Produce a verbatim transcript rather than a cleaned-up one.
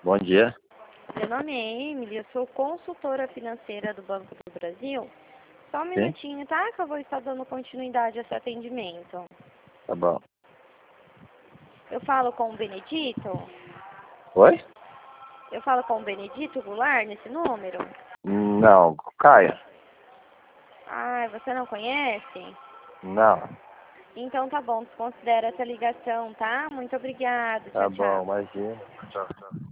Bom dia. Meu nome é Emily, eu sou consultora financeira do Banco do Brasil. Só um Sim? minutinho, tá? Que eu vou estar dando continuidade a esse atendimento. Tá bom. Eu falo com o Benedito? Oi? Eu falo com o Benedito Goulart nesse número? Não, Caia. Ah, você não conhece? Não. Então tá bom, desconsidera essa ligação, tá? Muito obrigada. Tá Tchau, bom, tchau. imagina. Tchau, tchau.